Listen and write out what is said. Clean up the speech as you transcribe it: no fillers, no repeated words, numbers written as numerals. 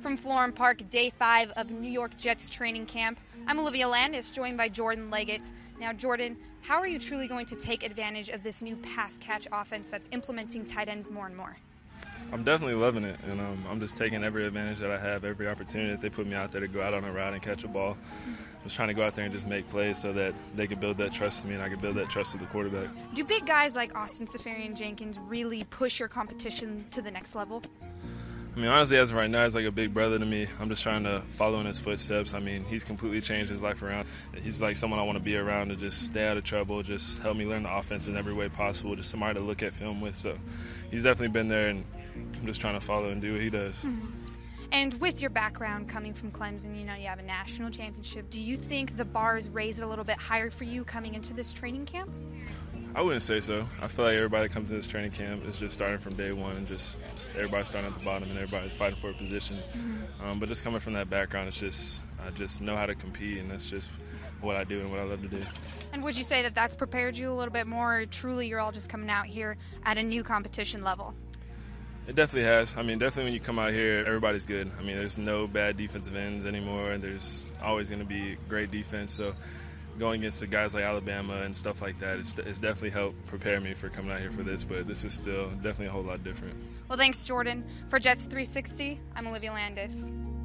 From Florham Park, day 5 of New York Jets training camp. I'm Olivia Landis, joined by Jordan Leggett. Now, Jordan, how are you truly going to take advantage of this new pass-catch offense that's implementing tight ends more and more? I'm definitely loving it, and I'm just taking every advantage that I have, every opportunity that they put me out there to go out on a route and catch a ball. I'm just trying to go out there and just make plays so that they can build that trust in me and I can build that trust with the quarterback. Do big guys like Austin Seferian-Jenkins really push your competition to the next level? I mean, honestly, as of right now, he's like a big brother to me. I'm just trying to follow in his footsteps. I mean, he's completely changed his life around. He's like someone I want to be around to just stay out of trouble, just help me learn the offense in every way possible, just somebody to look at film with. So he's definitely been there, and I'm just trying to follow and do what he does. Mm-hmm. And with your background coming from Clemson, you have a national championship. Do you think the bar is raised a little bit higher for you coming into this training camp? I wouldn't say so. I feel like everybody that comes to this training camp is just starting from day one and just everybody's starting at the bottom and everybody's fighting for a position. Mm-hmm. But just coming from that background, it's just I just know how to compete, and that's just what I do and what I love to do. And would you say that that's prepared you a little bit more, or truly you're all just coming out here at a new competition level? It definitely has. I mean, definitely when you come out here, everybody's good. I mean, there's no bad defensive ends anymore, and there's always going to be great defense. So going against the guys like Alabama and stuff like that, it's definitely helped prepare me for coming out here for this, but this is still definitely a whole lot different. Well, thanks, Jordan. For Jets 360, I'm Olivia Landis.